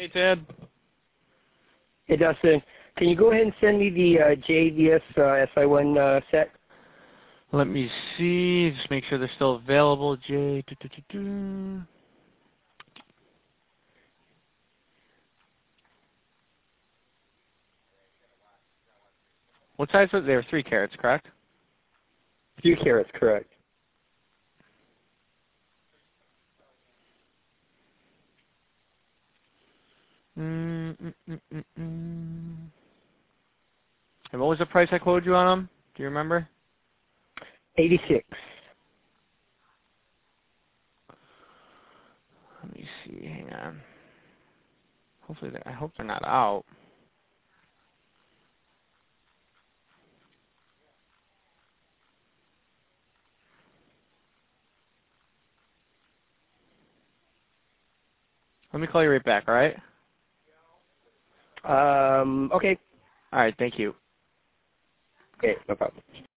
Hey, Ted. Hey, Dustin. Can you go ahead and send me the JVS SI1 set? Let me see. Just make sure they're still available. J. What size was they? Were 3 carats, correct? 3 carats, correct. And what was the price I quoted you on them? Do you remember? 86. Let me see. Hang on. Hopefully, I hope they're not out. Let me call you right back. All right. Okay. All right. Thank you. Okay, no problem.